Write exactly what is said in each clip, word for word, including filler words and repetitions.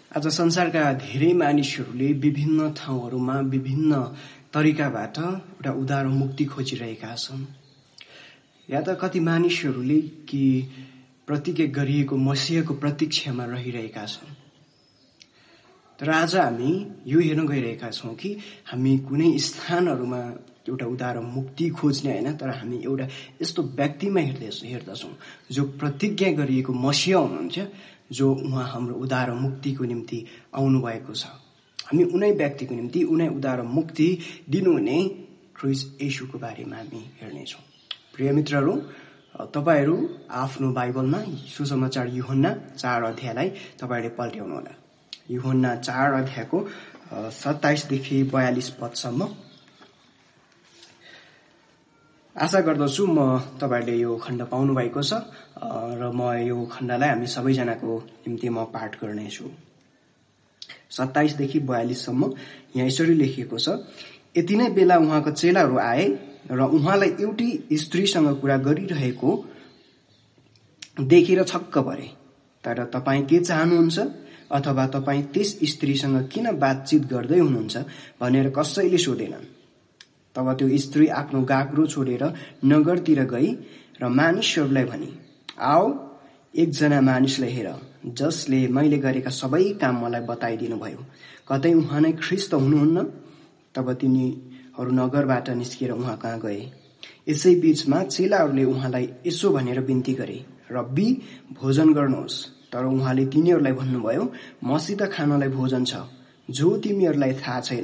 आज संसारका धेरै मानिसहरूले विभिन्न ठाउँहरूमा विभिन्न तरिकाबाट एउटा उद्धार मुक्ति खोजिरहेका छन्। या त कति मानिसहरूले कि प्रतिज्ञा गरिएको मसीहको प्रतीक्षामा रहिरहेका छन्। तर आज हामी यो हेर्न गइरहेका छौँ कि हामी कुनै स्थानहरूमा एउटा उद्धार मुक्ति खोज्ने होइन, तर हामी एउटा यस्तो व्यक्तिमा हेर्दैछौँ हेर्दछौँ जो प्रतिज्ञा गरिएको मसीह हुनुहुन्छ, जो उहाँ हाम्रो उद्धार मुक्तिको निम्ति आउनुभएको छ। हामी उनै व्यक्तिको निम्ति उनै उद्धार मुक्ति दिनुहुने ख्रीष्ट येशूको बारेमा हामी हेर्नेछौँ। प्रिय मित्रहरू, तपाईहरू आफ्नो बाइबलमा सुसमाचार यूहन्ना चार अध्यायलाई तपाईहरूले पल्ट्याउनुहोला। यूहन्ना चार अध्यायको सत्ताइसदेखि बयालिस पदसम्म। आशा गर्दछु म तपाईहरूले यो खण्ड पाउनु भएको छ र म यो खण्डलाई हामी सबैजनाको निम्ति म पाठ गर्नेछु। सत्ताइसदेखि बयालिससम्म यहाँ यसरी लेखिएको छ। यति नै बेला उहाँको चेलाहरू आए र उहाँलाई एउटी स्त्रीसँग कुरा गरिरहेको देखेर छक्क परे। तर तपाईँ के चाहनुहुन्छ अथवा तपाईँ त्यस स्त्रीसँग किन बातचित गर्दै हुनुहुन्छ भनेर कसैले सोधेनन्। तब त्यो स्त्री आफ्नो गाग्रो छोडेर नगरतिर गई र मानिसहरूलाई भनी, आओ एकजना मानिसलाई हेर, जसले मैले गरेका सबै काम मलाई बताइदिनु भयो। कतै उहाँ नै ख्रीष्ट हुनुहुन्न? तब तिनीहरू नगरबाट निस्किएर उहाँ कहाँ गए। यसै बीचमा चेलाहरूले उहाँलाई यसो भनेर बिन्ती गरे, रब्बी, भोजन गर्नुहोस्। तर उहाँले तिनीहरूलाई भन्नुभयो, मसित खानलाई भोजन छ जो तिमीहरूलाई थाहा छैन।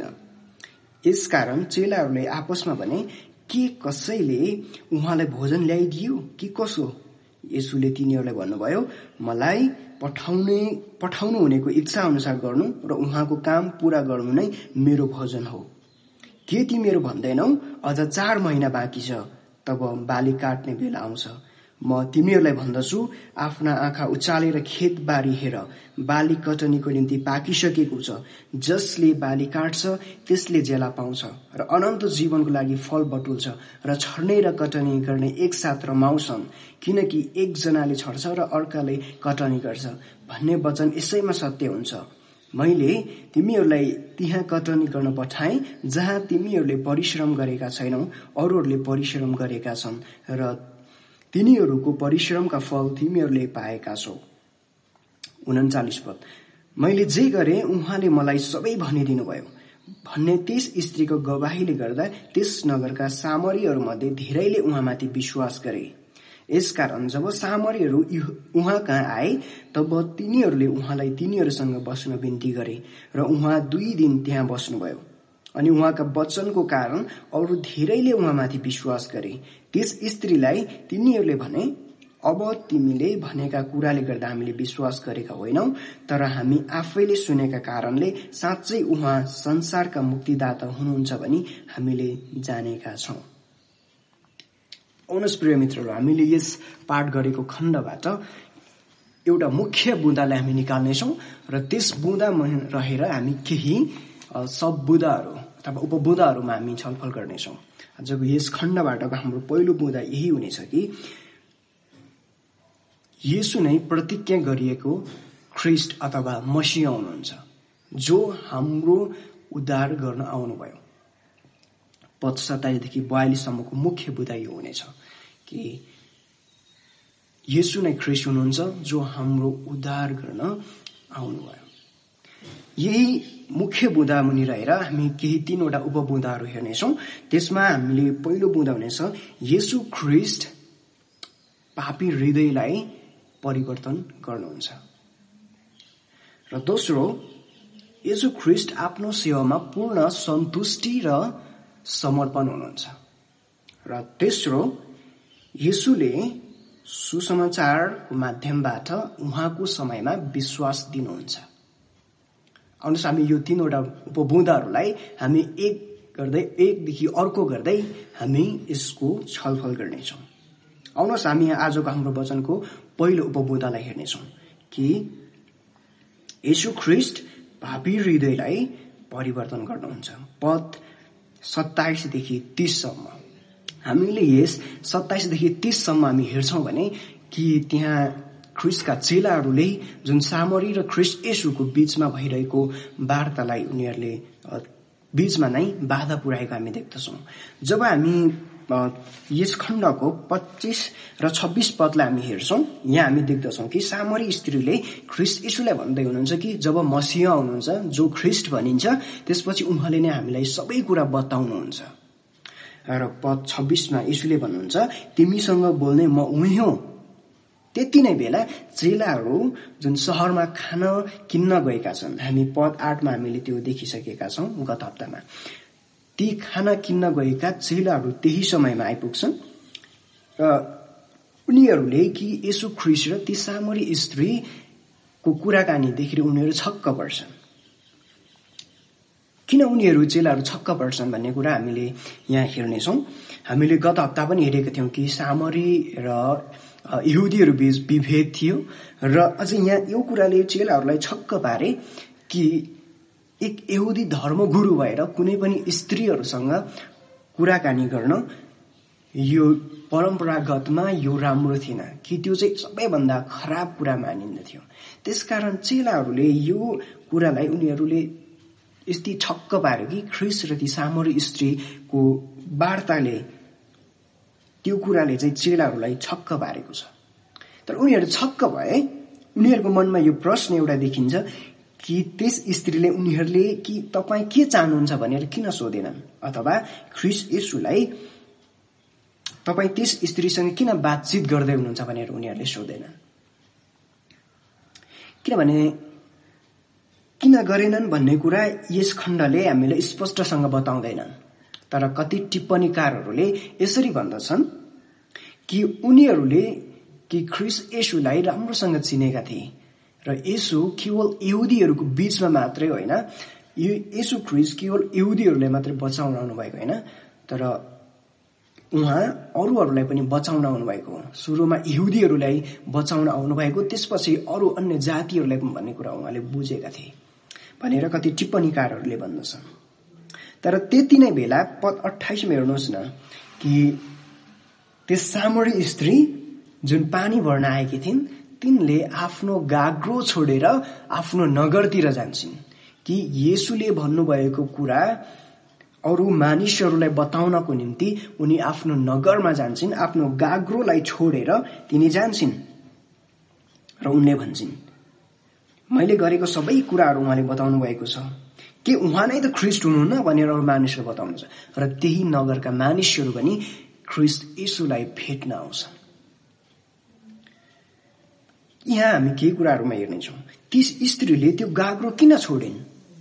यसकारण चेलाहरूले आपसमा भने, के कसैले उहाँलाई भोजन ल्याइदियो कि कसो? येशूले तिनीहरूलाई भन्नुभयो, मलाई पठाउने पठाउनु हुनेको इच्छा अनुसार गर्नु र उहाँको काम पूरा गर्नु नै मेरो भोजन हो। के तिमीहरू भन्दैनौ अझ चार महिना बाँकी छ, तब बाली काट्ने बेला आउँछ। म तिमीहरूलाई भन्दछु, आफ्ना आँखा उचालेर खेतबारी हेर, बाली कटनीको निम्ति पाकिसकेको छ। जसले बाली काट्छ त्यसले जेला पाउँछ र अनन्त जीवनको लागि फल बटुल्छ, र छर्ने र कटनी गर्ने एकसाथ रमाउँछन्, किनकि एकजनाले छर्छ र अर्काले कटनी गर्छ भन्ने वचन यसैमा सत्य हुन्छ। मैले तिमीहरूलाई त्यहाँ कटनी गर्न पठाएँ जहाँ तिमीहरूले परिश्रम गरेका छैनौ, अरूहरूले परिश्रम गरेका छन् र तिनीहरूको परिश्रमका फल तिमीहरूले पाएका छौ। उन्चालिस पद। मैले जे गरेँ उहाँले मलाई सबै भनिदिनु भयो भन्ने त्यस स्त्रीको गवाहीले गर्दा त्यस नगरका सामरीहरूमध्ये धेरैले उहाँमाथि विश्वास गरे। यसकारण जब सामरीहरू उहाँ कहाँ आए तब तिनीहरूले उहाँलाई तिनीहरूसँग बस्न बिन्ती गरे र उहाँ दुई दिन त्यहाँ बस्नुभयो। अनि उहाँका वचनको कारण अरू धेरैले उहाँमाथि विश्वास गरे। त्यस स्त्रीलाई तिनीहरूले भने, अब तिमीले भनेका कुराले गर्दा हामीले विश्वास गरेका होइनौ, तर हामी आफैले सुनेका कारणले साँच्चै उहाँ संसारका मुक्तिदाता हुनुहुन्छ भनी हामीले जानेका छौँ। आउनुहोस् प्रिय मित्रहरू, हामीले यस पाठ गरेको खण्डबाट एउटा मुख्य बुँदालाई हामी निकाल्नेछौँ र त्यस बुँदामा रहेर हामी केही सब बुँदाहरू अथवा उपबुँदाहरूमा हामी छलफल गर्नेछौँ। आजको यस खण्डबाटको हाम्रो पहिलो बुँदा यही हुनेछ कि येशू नै प्रतिज्ञा गरिएको ख्रीष्ट अथवा मसीह हुनुहुन्छ, जो हाम्रो उद्धार गर्न आउनुभयो। पद सत्ताइसदेखि बयालिससम्मको मुख्य बुँदा यो हुनेछ कि येशू नै ख्रीष्ट हुनुहुन्छ, जो हाम्रो उद्धार गर्न आउनुभयो। यही मुख्य बुँदा मुनि रहेर हामी केही तीनवटा उपबुँदाहरू हेर्नेछौँ। त्यसमा हामीले पहिलो बुँदा हुनेछ, येशू ख्रीष्ट पापी हृदयलाई परिवर्तन गर्नुहुन्छ। र दोस्रो, येशू ख्रीष्ट आफ्नो सेवामा पूर्ण सन्तुष्टि र समर्पण हुनुहुन्छ। र तेस्रो, येशूले सुसमाचारको माध्यमबाट उहाँको समयमा विश्वास दिनुहुन्छ। आउनुहोस् हामी यो तीनवटा उपबुँदाहरूलाई हामी एक गर्दै एकदेखि अर्को गर्दै हामी यसको छलफल गर्नेछौँ। आउनुहोस् हामी आजको हाम्रो वचनको पहिलो उपबुँदालाई हेर्नेछौँ कि येशू ख्रीष्ट पापी हृदयलाई परिवर्तन गर्नुहुन्छ। पद सत्ताइसदेखि तीससम्म हामीले यस सत्ताइसदेखि तीससम्म हामी हेर्छौँ भने कि त्यहाँ ख्रिस्टका चेलाहरूले जुन सामरी र ख्रिस्ट येशूको बीचमा भइरहेको वार्तालाई उनीहरूले बीचमा नै बाधा पुर्याएको हामी देख्दछौँ। जब हामी यस खण्डको पच्चीस र छब्बीस पदलाई हामी हेर्छौँ, यहाँ हामी देख्दछौँ कि सामरी स्त्रीले ख्रिस्ट येशूलाई भन्दै हुनुहुन्छ कि जब मसीह आउनुहुन्छ, जो ख्रिस्ट भनिन्छ, त्यसपछि उहाँले नै हामीलाई सबै कुरा बताउनुहुन्छ। र पद छब्बीसमा येशूले भन्नुहुन्छ, तिमीसँग बोल्ने म उही हुँ। त्यति नै बेला चेलाहरू जुन सहरमा खाना किन्न गएका छन्, हामी पद आठमा हामीले त्यो देखिसकेका छौँ गत हप्तामा, ती खाना किन्न गएका चेलाहरू त्यही समयमा आइपुग्छन् र उनीहरूले कि येशू ख्रिस्ट र ती सामरी स्त्रीको कुराकानी देखेर उनीहरू छक्क पर्छन्। किन उनीहरू चेलाहरू छक्क पर्छन् भन्ने कुरा हामीले यहाँ हेर्नेछौँ। हामीले गत हप्ता पनि हेरेका थियौँ कि सामरी र यहुदीहरू बीच विभेद थियो र अझै यहाँ यो कुराले चेलाहरूलाई छक्क पारे कि एक यहुदी धर्मगुरु भएर कुनै पनि स्त्रीहरूसँग कुराकानी गर्न यो परम्परागतमा यो राम्रो थिएन, कि त्यो चाहिँ सबैभन्दा खराब कुरा मानिन्दथ्यो। त्यसकारण चेलाहरूले यो कुरालाई उनीहरूले यति छक्क पार्यो कि ख्रिस्ट र ती सामरी स्त्रीको वार्ताले, त्यो कुराले चाहिँ चेलाहरूलाई छक्क पारेको छ। तर उनीहरू छक्क भए, उनीहरूको मनमा यो प्रश्न एउटा देखिन्छ कि त्यस स्त्रीले उनीहरूले कि तपाईँ के चाहनुहुन्छ भनेर किन सोधेनन्, अथवा ख्रिस्ट येशूलाई तपाईँ त्यस स्त्रीसँग किन बातचित गर्दै हुनुहुन्छ भनेर उनीहरूले सोधेनन्। किनभने किन गरेनन् भन्ने कुरा यस खण्डले हामीले स्पष्टसँग बताउँदैनन्। तर कति टिप्पणीकारहरूले यसरी भन्दछन् कि उनीहरूले कि ख्रिस्ट येशूलाई राम्रोसँग चिनेका थिए र येशू केवल यहुदीहरूको बीचमा मात्रै होइन, येशू ख्रिस्ट केवल यहुदीहरूलाई मात्रै बचाउन आउनुभएको होइन, तर उहाँ अरूहरूलाई पनि बचाउन आउनुभएको हो। सुरुमा यहुदीहरूलाई बचाउन आउनुभएको, त्यसपछि अरू अन्य जातिहरूलाई पनि भन्ने कुरा उहाँले बुझेका थिए भनेर कति टिप्पणीकारहरूले भन्दछन्। तर त्यति नै बेला पद अट्ठाइसमा हेर्नुहोस् न कि त्यस सामरी स्त्री जुन पानी भर्न आएकी थिइन्, तिनले आफ्नो गाग्रो छोडेर आफ्नो नगरतिर जान्छन् कि येशूले भन्नुभएको कुरा अरू मानिसहरूलाई बताउनको निम्ति उनी आफ्नो नगरमा जान्छन्। आफ्नो गाग्रोलाई छोडेर तिनी जान्छन् र उनले भन्छन्, मैले गरेको सबै कुराहरू उहाँले बताउनु भएको छ, के उहाँ नै त ख्रिस्ट हुनुहुन्न भनेर अरू मानिसहरू बताउनुहुन्छ। र त्यही नगरका मानिसहरू पनि ख्रिस्ट येशूलाई भेट्न आउँछन्। यहाँ हामी केही कुराहरूमा हेर्नेछौँ। ती स्त्रीले त्यो गाग्रो किन छोडिन्,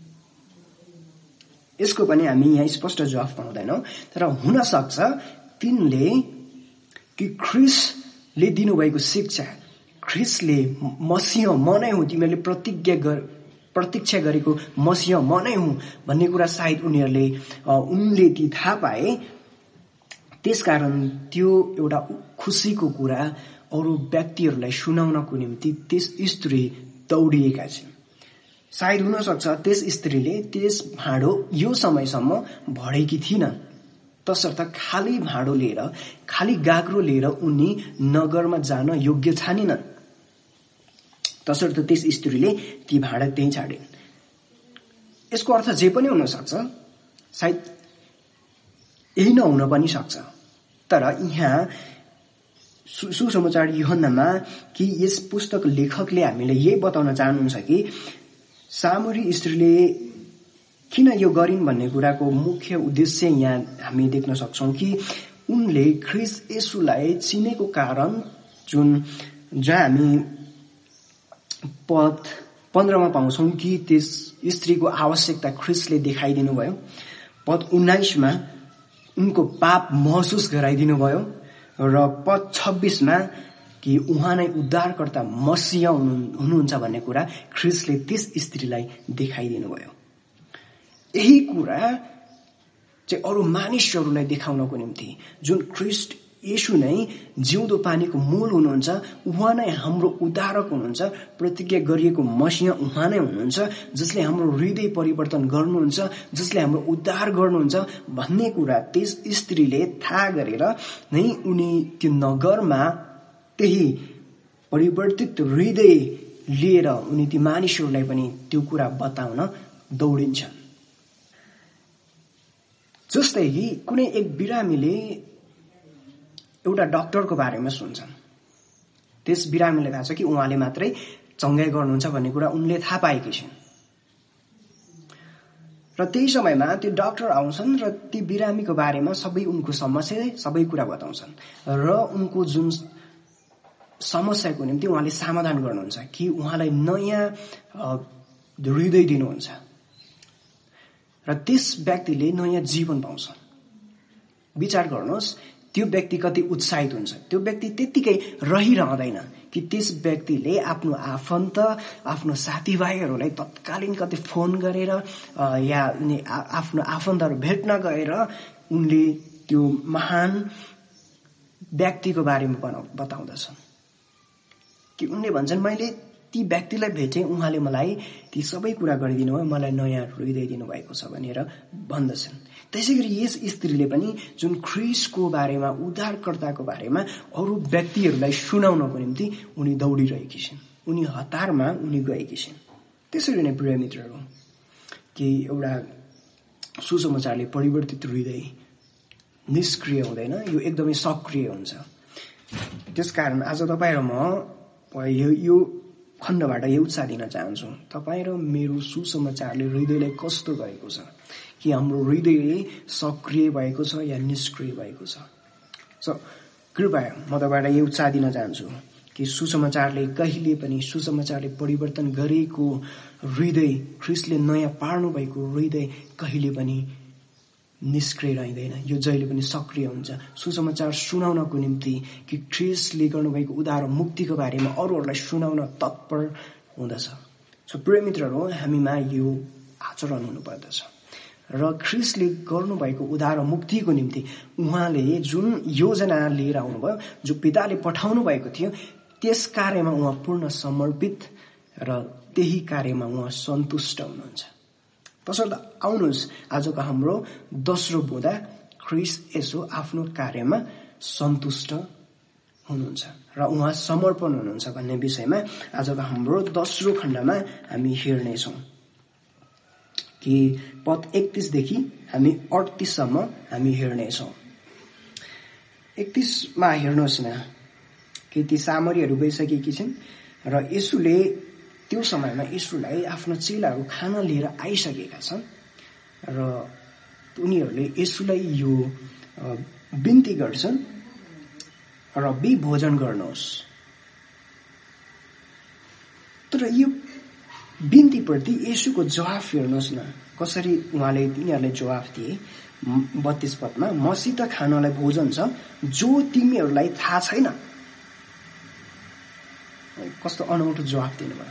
यसको पनि हामी यहाँ स्पष्ट जवाफ पाउँदैनौँ। तर हुन सक्छ तिनले कि ख्रिस्टले दिनुभएको शिक्षा, ख्रिस्टले मसीह म नै हुँ, तिमीहरूले प्रतिज्ञा गर प्रतीक्षा गरेको मसीह म नै हुँ भन्ने कुरा सायद उनीहरूले उनले ती थाहा पाए। त्यसकारण त्यो एउटा खुसीको कुरा अरू व्यक्तिहरूलाई सुनाउनको निम्ति त्यस स्त्री दौडिएका छिन्। सायद हुन सक्छ त्यस स्त्रीले त्यस भाँडो यो समयसम्म भरेकी थिइन, तसर्थ खाली भाँडो लिएर, खाली गाग्रो लिएर उनी नगरमा जान योग्य छानिनन्। तसर्थ त्यस स्त्रीले ती भाँडा त्यहीँ छाडिन्। यसको अर्थ जे पनि हुन सक्छ, सायद यही नहुन पनि सक्छ। तर यहाँ सुसमाचार यूहन्नामा कि यस पुस्तक लेखकले हामीलाई यही बताउन चाहनुहुन्छ कि सामरी स्त्रीले किन यो गरिन् भन्ने कुराको मुख्य उद्देश्य यहाँ हामी देख्न सक्छौं कि उनले ख्रिस्ट येशूलाई चिनेको कारण, जुन जहाँ हामी पद पन्ध्रमा पाउँछौं कि त्यस स्त्रीको आवश्यकता ख्रिस्टले देखाइदिनु भयो। पद उन्नाइसमा उनको पाप महसुस गराइदिनु भयो र पद छब्बीसमा कि उहाँ नै उद्धारकर्ता मसीह हुनुहुन्छ भन्ने कुरा ख्रिस्टले त्यस स्त्रीलाई देखाइदिनु भयो। यही कुरा चाहिँ अरू मानिसहरूलाई देखाउनको निम्ति, जुन ख्रिस्ट येशू नै जिउँदो पानीको मूल हुनुहुन्छ, उहाँ नै हाम्रो उद्धारक हुनुहुन्छ, प्रतिज्ञा गरिएको मसीह उहाँ नै हुनुहुन्छ, जसले हाम्रो हृदय परिवर्तन गर्नुहुन्छ, जसले हाम्रो उद्धार गर्नुहुन्छ भन्ने कुरा त्यस स्त्रीले थाहा गरेर नै उनी त्यो नगरमा त्यही परिवर्तित हृदय लिएर उनी ती मानिसहरूलाई पनि त्यो कुरा बताउन दौडिन्छन्। जस्तै कि कुनै एक बिरामीले एउटा डाक्टरको बारेमा सुन्छन्। त्यस बिरामीले थाहा छ कि उहाँले मात्रै चङ्गाई गर्नुहुन्छ भन्ने कुरा उनले थाहा पाएकी छिन्। र त्यही समयमा त्यो डाक्टर आउँछन् र ती बिरामीको बारेमा सबै उनको समस्या सबै कुरा बताउँछन् र उनको जुन समस्याको निम्ति उहाँले समाधान गर्नुहुन्छ कि उहाँलाई नयाँ हृदय दिनुहुन्छ र त्यस व्यक्तिले नयाँ जीवन पाउँछ। विचार गर्नुहोस् त्यो व्यक्ति कति उत्साहित हुन्छ। त्यो व्यक्ति त्यत्तिकै रहिरहँदैन कि त्यस व्यक्तिले आफ्नो आफन्त आफ्नो साथीभाइहरूलाई तत्कालीन कति फोन गरेर या आफ्नो आफन्तहरू भेट्न गएर उनले त्यो महान व्यक्तिको बारेमा बताउँदछन् कि उनले भन्छन् मैले ती व्यक्तिलाई भेटेँ, उहाँले मलाई ती सबै कुरा गरिदिनु भयो, मलाई नयाँ हृदय दिनुभएको छ भनेर भन्दछन्। त्यसै गरी यस स्त्रीले पनि जुन ख्रीष्टको बारेमा उद्धारकर्ताको बारेमा अरू व्यक्तिहरूलाई सुनाउनको निम्ति उनी दौडिरहेकी छिन्। उनी हतारमा उनी गएकी छिन्। त्यसरी नै प्रिय मित्रहरू कि एउटा सुसमाचारले परिवर्तित हृदय निष्क्रिय हुँदैन, यो एकदमै सक्रिय हुन्छ। त्यसकारण आज तपाईँ र म यो यो खण्डबाट यो उत्साह दिन चाहन्छु। तपाईँ र मेरो सुसमाचारले हृदयलाई कस्तो गरेको छ, कि हाम्रो हृदय सक्रिय भएको छ या निष्क्रिय भएको छ। सो कृपया म तपाईँलाई यो उत्साह दिन चाहन्छु कि सुसमाचारले कहिले पनि सुसमाचारले परिवर्तन गरेको हृदय, ख्रीष्टले नयाँ पार्नु भएको हृदय कहिले पनि निष्क्रिय रहँदैन। यो जहिले पनि सक्रिय हुन्छ सुसमाचार सुनाउनको निम्ति कि ख्रीष्टले गर्नुभएको उद्धार र मुक्तिको बारेमा अरूहरूलाई सुनाउन तत्पर हुँदछ। सो प्रिय मित्रहरू, हामीमा यो आचरण हुनुपर्दछ र ख्रीष्टले गर्नुभएको उद्धार र मुक्तिको निम्ति उहाँले जुन योजना लिएर आउनुभयो, जो पिताले पठाउनु भएको थियो, त्यस कार्यमा उहाँ पूर्ण समर्पित र त्यही कार्यमा उहाँ सन्तुष्ट हुनुहुन्छ। तसर्थ आउनुहोस् आजको हाम्रो दोस्रो बुँदा ख्रीष्ट यसो आफ्नो कार्यमा सन्तुष्ट हुनुहुन्छ र उहाँ समर्पण हुनुहुन्छ भन्ने विषयमा आजको हाम्रो दोस्रो खण्डमा हामी हेर्नेछौँ कि पद एकतीसदेखि हामी अडतीससम्म हामी हेर्नेछौँ। एकतीसमा हेर्नुहोस् न कि ती सामरीहरू गइसकेकी छिन् र यसुले त्यो समयमा यसुलाई आफ्नो चेलाहरू खाना लिएर आइसकेका छन् र उनीहरूले यसुलाई यो बिन्ती गर्छन्, रब्बी भोजन गर्नुहोस्। तर यो बिन्तीप्रति यसुको जवाफ हेर्नुहोस् न, कसरी उहाँले तिनीहरूले जवाफ दिए। बत्तीस पदमा, मसित खानलाई भोजन छ जो तिमीहरूलाई थाहा छैन। कस्तो अनौठो जवाफ दिनुभयो।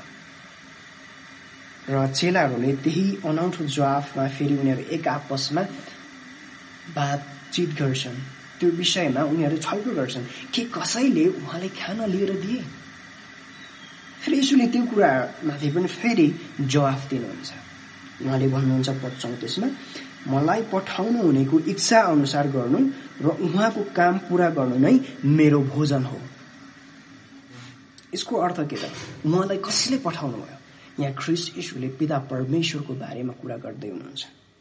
र चेलाहरूले त्यही अनौठो जवाफमा फेरि उनीहरू एक आपसमा बातचित गर्छन्। त्यो विषयमा उनीहरू छलफल गर्छन् कि कसैले उहाँले खाना लिएर दिए। फेरि यसुले त्यो कुरामाथि पनि फेरि जवाफ दिनुहुन्छ। उहाँले भन्नुहुन्छ पद चौतिसमा, मलाई पठाउनु हुनेको इच्छा अनुसार गर्नु र उहाँको काम पूरा गर्नु नै मेरो भोजन हो। यसको अर्थ के त? उहाँलाई कसले पठाउनु भयो? यहाँ ख्रीष्ट यसुले पिता परमेश्वरको बारेमा कुरा गर्दै हुनुहुन्छ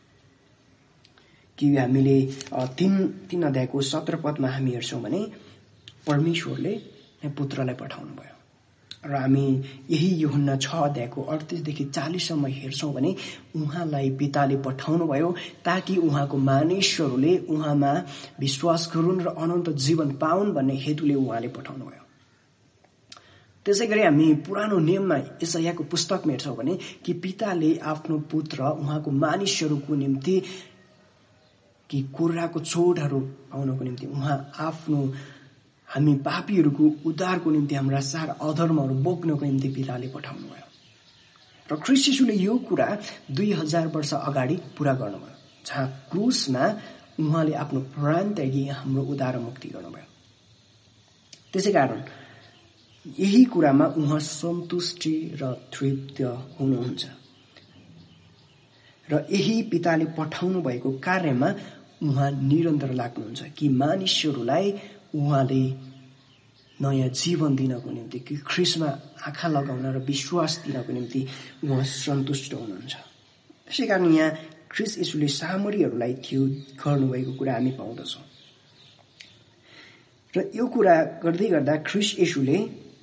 कि हामीले तीन तीन अध्यायको सत्र पदमा हामी हेर्छौँ भने परमेश्वरले पुत्रलाई पठाउनु भयो र हामी यही यूहन्ना छ अध्यायको अडतीसदेखि चालीससम्म हेर्छौँ भने उहाँलाई पिताले पठाउनु भयो ताकि उहाँको मानिसहरूले उहाँमा विश्वास गरून् र अनन्त जीवन पाउन् भन्ने हेतुले उहाँले पठाउनु भयो। त्यसै गरी हामी पुरानो नियममा यशायाको पुस्तकमा हेर्छौँ भने कि पिताले आफ्नो पुत्र उहाँको मानिसहरूको निम्ति कि कुराको चोटहरू पाउनको निम्ति उहाँ आफ्नो हामी पापीहरूको उद्धारको निम्ति हाम्रा सारा अधर्महरू बोक्नको निम्ति पिताले पठाउनु भयो र ख्रीष्ट येशूले यो कुरा दुई हजार वर्ष अगाडि पूरा गर्नुभयो, जहाँ क्रुसमा उहाँले आफ्नो प्राण त्यागी हाम्रो उद्धार मुक्ति गर्नुभयो। त्यसै कारण यही कुरामा उहाँ सन्तुष्टि र तृप्त हुनुहुन्छ र यही पिताले पठाउनु भएको कार्यमा उहाँ निरन्तर लाग्नुहुन्छ कि मानिसहरूलाई उहाँले नयाँ जीवन दिनको निम्ति, कि ख्रीष्टमा आँखा लगाउन र विश्वास दिनको निम्ति उहाँ सन्तुष्ट हुनुहुन्छ। त्यसै कारण यहाँ ख्रीष्ट येशूले सामरीहरूलाई थियो गर्नुभएको कुरा हामी पाउँदछौँ। र यो कुरा गर्दै गर्दा ख्रीष्ट येशूले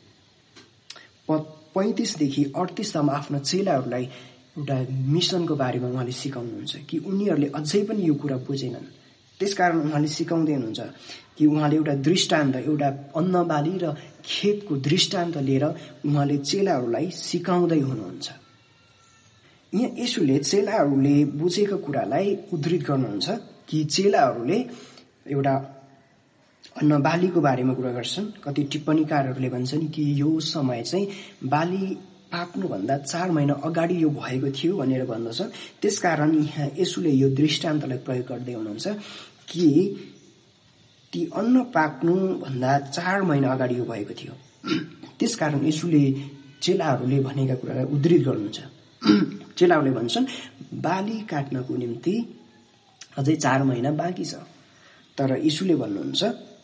पैंतीसदेखि अडतीससम्म आफ्ना चेलाहरूलाई एउटा मिसनको बारेमा उहाँले सिकाउनुहुन्छ कि उनीहरूले अझै पनि यो कुरा बुझेनन्। त्यसकारण उहाँले सिकाउँदै हुनुहुन्छ कि उहाँले एउटा दृष्टान्त, एउटा अन्नबाली र खेतको दृष्टान्त लिएर उहाँले चेलाहरूलाई सिकाउँदै हुनुहुन्छ। यहाँ येशूले चेलाहरूले बुझेको कुरालाई उद्धृत गर्नुहुन्छ कि चेलाहरूले एउटा अन्नबालीको बारेमा कुरा गर्छन्। कति टिप्पणीकारहरूले भन्छन् कि यो समय चाहिँ बाली पाक्नुभन्दा चार महिना अगाडि यो भएको थियो भनेर भन्दछन्। त्यसकारण यहाँ येशूले यो दृष्टान्तलाई प्रयोग गर्दै हुनुहुन्छ कि ती अन्न पाक्नुभन्दा चार महिना अगाडि यो भएको थियो। त्यसकारण येशूले चेलाहरूले भनेका कुरालाई उद्धृत गर्नुहुन्छ। चेलाहरूले भन्छन् बाली काट्नको निम्ति अझै चार महिना बाँकी छ, तर येशूले भन्नुहुन्छ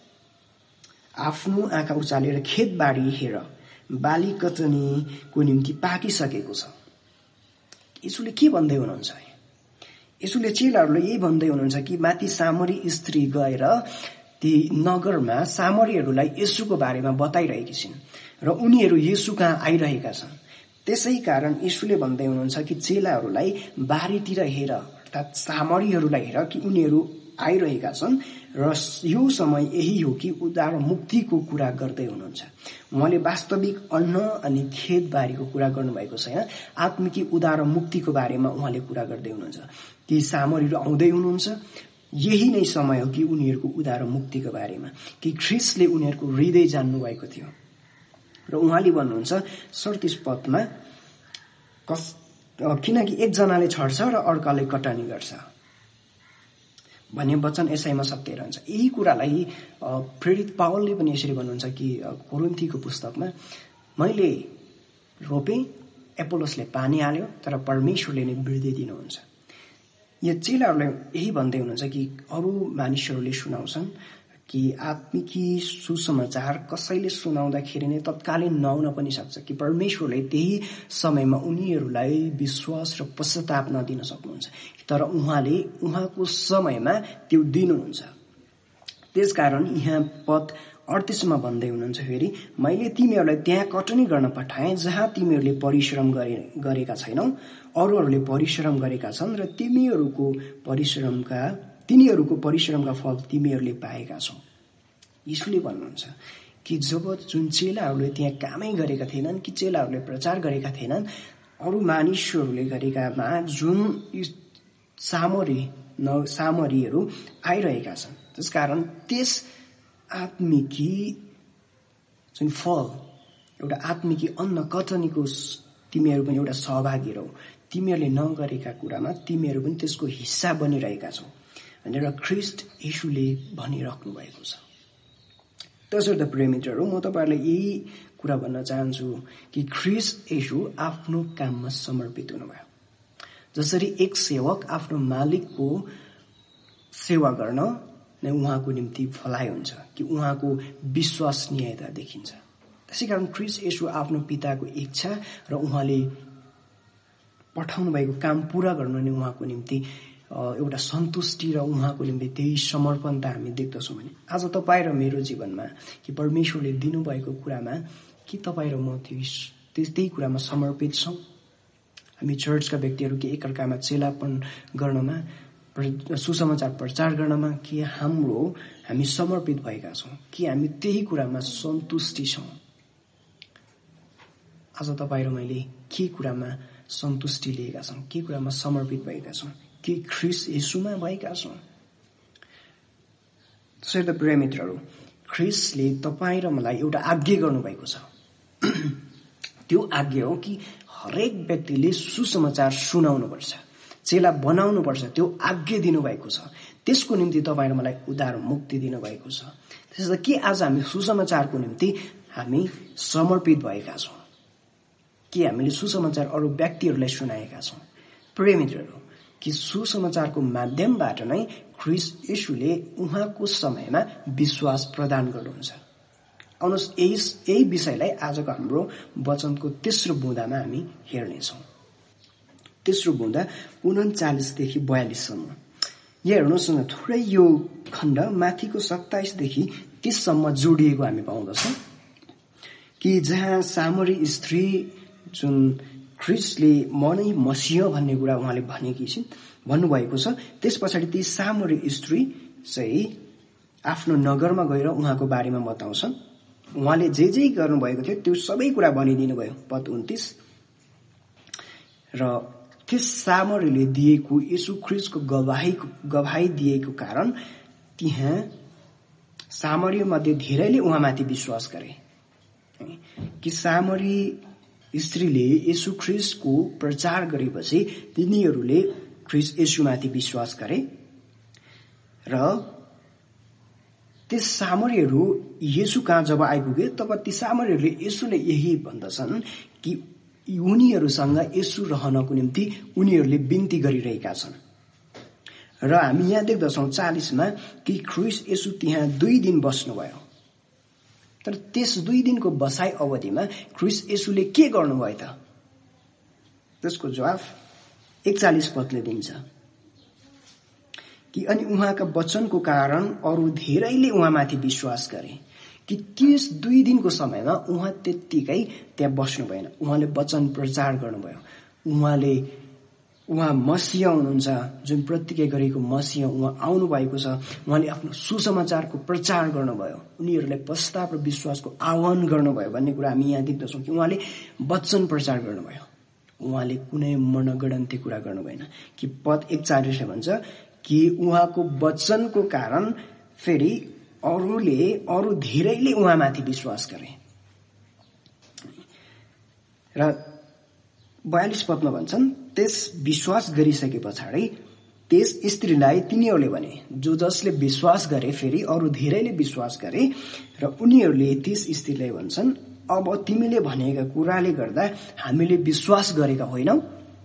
आफ्नो आँखा उचालेर खेतबारी हेर, बाली कटनीको निम्ति पाकिसकेको छ। येशूले के भन्दै हुनुहुन्छ? येशूले चेलाहरूले यही भन्दै हुनुहुन्छ कि माथि सामरी स्त्री गएर ती नगरमा सामरीहरूलाई येशूको बारेमा बताइरहेकी छिन् र उनीहरू येशू कहाँ आइरहेका छन्। त्यसै कारण येशूले भन्दै हुनुहुन्छ कि चेलाहरूलाई बारीतिर हेर, अर्थात् सामरीहरूलाई हेर कि उनीहरू आइरहेका छन् र यो समय यही हो कि उद्धार मुक्तिको कुरा गर्दै हुनुहुन्छ। उहाँले वास्तविक अन्न अनि खेतबारीको कुरा गर्नुभएको छैन, आत्मिकी उद्धार मुक्तिको बारेमा उहाँले कुरा गर्दै हुनुहुन्छ कि सामरीहरू आउँदै हुनुहुन्छ। यही नै समय हो कि उनीहरूको उद्धार मुक्तिको बारेमा, कि ख्रीष्टले उनीहरूको हृदय जान्नु भएको थियो। र उहाँले भन्नुहुन्छ सैंतीस पदमा, कस किनकि एकजनाले छर्छ र अर्काले कटानी गर्छ भन्ने वचन एसाईमा सत्य रहन्छ। यही कुरालाई प्रेरित पावलले पनि यसरी भन्नुहुन्छ कि कोरिन्थीको पुस्तकमा, मैले रोपेँ, एपोलोसले पानी हाल्यो, तर परमेश्वरले नै वृद्धि दिनुहुन्छ। यो चेलाहरूले यही भन्दै हुनुहुन्छ कि अरू मानिसहरूले सुनाउँछन् कि आत्मिकी सुसमाचार कसैले सुनाउँदाखेरि नै तत्कालीन नआउन पनि सक्छ, कि परमेश्वरले त्यही समयमा उनीहरूलाई विश्वास र पश्चाताप नदिन सक्नुहुन्छ, तर उहाँले उहाँको समयमा त्यो दिनुहुन्छ। त्यसकारण यहाँ पद अडतीसमा भन्दै हुनुहुन्छ फेरि, मैले तिमीहरूलाई त्यहाँ कटनी गर्न पठाएँ जहाँ तिमीहरूले परिश्रम गरे गरेका छैनौ, अरूहरूले परिश्रम गरेका छन् र तिमीहरूको परिश्रमका तिनीहरूको परिश्रमका फल तिमीहरूले पाएका छौ। यीशुले भन्नुहुन्छ कि जब जुन चेलाहरूले त्यहाँ कामै गरेका थिएनन्, कि चेलाहरूले प्रचार गरेका थिएनन्, अरू मानिसहरूले गरेकामा जुन सामरी न सामरीहरू आइरहेका छन्, त्यसकारण त्यस आत्मिकी जुन फल, एउटा आत्मिकी अन्न कटनीको तिमीहरू पनि एउटा सहभागी रौ, तिमीहरूले नगरेका कुरामा तिमीहरू पनि त्यसको हिस्सा बनिरहेका छौ भनेर ख्रीष्ट येशूले भनिराख्नु भएको छ। त्यसर्थ प्रेमित्रहरू, म तपाईहरुलाई यही कुरा भन्न चाहन्छु कि ख्रीष्ट येशू आफ्नो काममा समर्पित हुनुभयो। जसरी एक सेवक आफ्नो मालिकको सेवा गर्न नै उहाँको निम्ति भलाइ हुन्छ, कि उहाँको विश्वसनीयता देखिन्छ। त्यसैकारण ख्रीष्ट येशू आफ्नो पिताको इच्छा र उहाँले पठाउनु भएको काम पूरा गर्न नै उहाँको निम्ति एउटा सन्तुष्टि र उहाँको निम्ति त्यही समर्पणता हामी देख्दछौँ। भने आज तपाईँ र मेरो जीवनमा कि परमेश्वरले दिनुभएको कुरामा कि तपाईँ र म त्यही कुरामा समर्पित छौँ। हामी चर्चका व्यक्तिहरू कि एकअर्कामा चेलापन गर्नमा, सुसमाचार प्रचार गर्नमा कि हाम्रो हामी समर्पित भएका छौँ, कि हामी त्यही कुरामा सन्तुष्टि छौँ। आज तपाईँ र मैले के कुरामा सन्तुष्टि लिएका छौँ, के कुरामा समर्पित भएका छौँ, कि ख्रीष्ट येशूमा भएका छौँ। त्यसैले प्रिय मित्रहरू, ख्रीष्टले तपाईँ र मलाई एउटा आज्ञा गर्नुभएको छ। त्यो आज्ञा हो कि हरेक व्यक्तिले सुसमाचार सुनाउनुपर्छ, चेला बनाउनुपर्छ। त्यो आज्ञा दिनुभएको छ। त्यसको निम्ति तपाईँ र मलाई उद्धार मुक्ति दिनुभएको छ। त्यसैले के आज हामी सुसमाचारको निम्ति हामी समर्पित भएका छौँ, कि हामीले सुसमाचार अरू व्यक्तिहरूलाई सुनाएका छौँ? प्रिय मित्रहरू, कि सुसमाचारको माध्यमबाट नै ख्रीष्ट येशूले उहाँको समयमा विश्वास प्रदान गर्नुहुन्छ। आउनुहोस् यही यही विषयलाई आजको हाम्रो वचनको तेस्रो बुँदामा हामी हेर्नेछौँ। तेस्रो बुँदा उन्चालिसदेखि बयालिससम्म। यहाँ हेर्नुहोस् न, थोरै यो खण्ड माथिको सत्ताइसदेखि तीससम्म जोडिएको हामी पाउँदछौँ कि जहाँ सामरी स्त्री जुन ख्रिस्टले म नै मसिह भन्ने कुरा उहाँले भनेकी छिन् भन्नुभएको छ, त्यस पछाडि ती सामरी स्त्री चाहिँ आफ्नो नगरमा गएर उहाँको बारेमा बताउँछन्। उहाँले जे जे गर्नुभएको थियो त्यो सबै कुरा भनिदिनु भयो। पद उन्तीस, र त्यस सामरीले दिएको येशू ख्रिस्टको गवाही गवाही दिएको कारण त्यहाँ सामरी मध्ये धेरैले उहाँमाथि विश्वास गरे। कि सामरी स्त्रीले येशू ख्रिस्टको प्रचार गरेपछि तिनीहरूले ख्रिस्ट येशूमाथि विश्वास गरे र त्यस सामरीहरू येशू कहाँ जब आइपुगे तब ती सामरीहरूले येशूले यही भन्दछन् कि उनीहरूसँग येशू रहनको निम्ति उनीहरूले बिन्ती गरिरहेका छन्। र हामी यहाँ देख्दछौँ चालीसमा कि ख्रिस्ट येशू त्यहाँ दुई दिन बस्नुभयो। तर त्यस दुई दिनको बसाइ अवधिमा ख्रिस्ट येशूले के गर्नुभयो त? त्यसको जवाफ एकचालिस पदले दिन्छ कि अनि उहाँका वचनको कारण अरू धेरैले उहाँमाथि विश्वास गरे। कि त्यस दुई दिनको समयमा उहाँ त्यत्तिकै त्यहाँ बस्नु भएन, उहाँले वचन प्रचार गर्नुभयो। उहाँले उहाँ मसिह हुनुहुन्छ, जुन प्रतिज्ञा गरेको मसिह उहाँ आउनु भएको छ। उहाँले आफ्नो सुसमाचारको प्रचार गर्नुभयो, उनीहरूलाई पश्चाताप र विश्वासको आह्वान गर्नुभयो भन्ने कुरा हामी यहाँ देख्दछौँ कि उहाँले वचन प्रचार गर्नुभयो। उहाँले कुनै मनगढन्ती कुरा गर्नु भएन। कि पद एकचालिसले भन्छ कि उहाँको वचनको कारण फेरि अरूले अरू धेरैले उहाँमाथि विश्वास गरे। र बयालिस पदमा भन्छन् त्यस विश्वास गरिसके पछाडि त्यस स्त्रीलाई तिनीहरूले भने, जो जसले विश्वास गरे फेरि अरू धेरैले विश्वास गरे र उनीहरूले त्यस स्त्रीलाई भन्छन्, अब तिमीले भनेका कुराले गर्दा हामीले विश्वास गरेका होइनौ,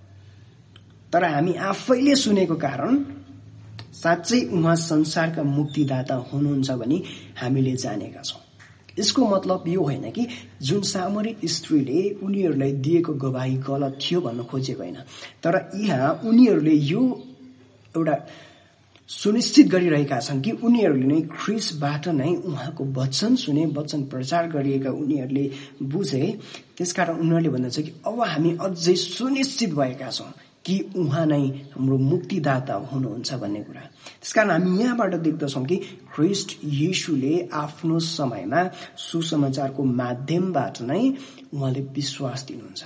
तर हामी आफैले सुनेको कारण साँच्चै उहाँ संसारका मुक्तिदाता हुनुहुन्छ भनी हामीले जानेका छौँ। यसको मतलब यो होइन कि जुन सामरी स्त्रीले उनीहरूलाई दिएको गवाही गलत थियो भन्न खोजेको होइन, तर यहाँ उनीहरूले यो एउटा सुनिश्चित गरिरहेका छन् कि उनीहरूले नै ख्रिस्टबाट नै उहाँको वचन सुने, वचन प्रचार गरिएका उनीहरूले बुझे। त्यसकारण उनीहरूले भन्दछ कि अब हामी अझै सुनिश्चित भएका छौँ कि उहाँ नै हाम्रो मुक्तिदाता हुनुहुन्छ भन्ने कुरा। त्यसकारण हामी यहाँबाट देख्दछौँ कि ख्रिस्ट येशूले आफ्नो समयमा सुसमाचारको माध्यमबाट नै उहाँले विश्वास दिनुहुन्छ।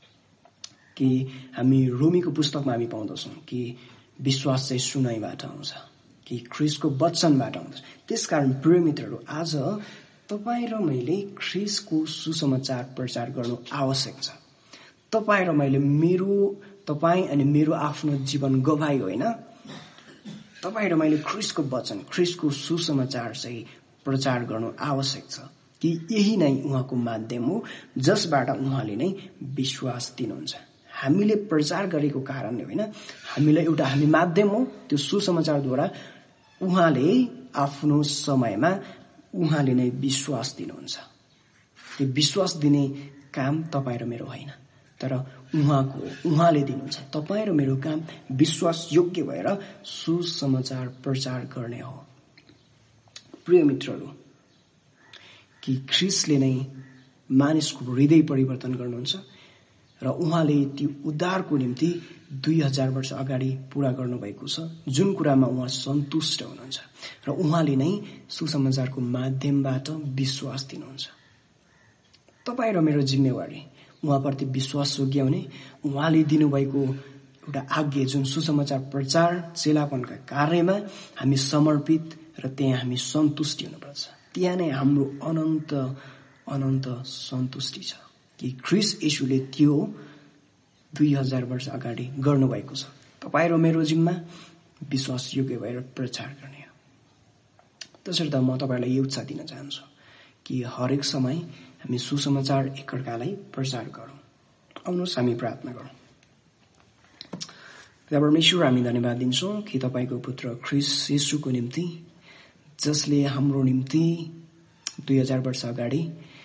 कि हामी रोमीको पुस्तकमा हामी पाउँदछौँ कि विश्वास चाहिँ सुनाइबाट आउँछ, कि ख्रिस्टको वचनबाट आउँछ। त्यसकारण प्रिय मित्रहरू, आज तपाईँ र मैले ख्रिस्टको सुसमाचार प्रचार गर्नु आवश्यक छ। तपाईँ र मैले मेरो तपाईँ अनि मेरो आफ्नो जीवन गवाही होइन, तपाईँ र मैले ख्रिस्टको वचन, ख्रिस्टको सुसमाचार चाहिँ प्रचार गर्नु आवश्यक छ। कि यही नै उहाँको माध्यम हो जसबाट उहाँले नै विश्वास दिनुहुन्छ। हामीले प्रचार गरेको कारणले होइन, हामीलाई एउटा हामी माध्यम हो। त्यो सुसमाचारद्वारा उहाँले आफ्नो समयमा उहाँले नै विश्वास दिनुहुन्छ। त्यो विश्वास दिने काम तपाईँ र मेरो होइन, तर उहाँको, उहाँले दिनुहुन्छ। तपाईँ र मेरो काम विश्वास योग्य भएर सुसमाचार प्रचार गर्ने हो। प्रिय मित्रहरू, कि ख्रिस्टले नै मानिसको हृदय परिवर्तन गर्नुहुन्छ र उहाँले त्यो उद्धारको निम्ति दुई हजार वर्ष अगाडि पूरा गर्नुभएको छ, जुन कुरामा उहाँ सन्तुष्ट हुनुहुन्छ। र उहाँले नै सुसमाचारको माध्यमबाट विश्वास दिनुहुन्छ। तपाईँ र मेरो जिम्मेवारी उहाँप्रति विश्वास जोग्याउने, उहाँले दिनुभएको एउटा आज्ञा जुन सुसमाचार प्रचार चेलापनका कार्यमा हामी समर्पित र त्यहाँ हामी सन्तुष्टि हुनुपर्छ। त्यहाँ नै हाम्रो अनन्त अनन्त सन्तुष्टि छ कि ख्रिस्ट येशूले त्यो दुई हजार वर्ष अगाडि गर्नुभएको छ। तपाईँ र मेरो जिम्मा विश्वास योग्य भएर प्रचार गर्ने हो। त्यसर्थ म तपाईँलाई यो उत्साह दिन चाहन्छु कि हरेक समय हामी सुसमाचार एकअर्कालाई प्रचार गरौँ। आउनुहोस् हामी प्रार्थना गरौँ। परमेश्वर, हामी धन्यवाद दिन्छौँ कि तपाईँको पुत्र ख्रिस्ट येशूको निम्ति, जसले हाम्रो निम्ति दुई हजार वर्ष अगाडि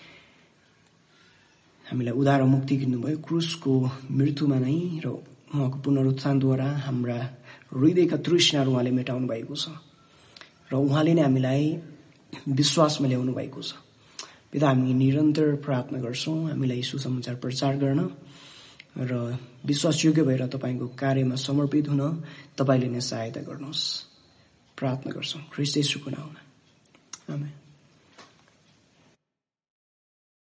हामीलाई उद्धार र मुक्ति दिनुभयो क्रुसको मृत्युमा नै र उहाँको पुनरुत्थानद्वारा हाम्रा हृदयका तृष्णाहरू उहाँले मेटाउनु भएको छ र उहाँले नै हामीलाई विश्वासमा ल्याउनु भएको छ। पिता, हामी निरन्तर प्रार्थना गर्छौँ हामीलाई सुसमाचार प्रचार गर्न र विश्वासयोग्य भएर तपाईँको कार्यमा समर्पित हुन तपाईँले नै सहायता गर्नुहोस्। प्रार्थना गर्छौँ ख्रीष्ट येशूको नाममा, आमेन।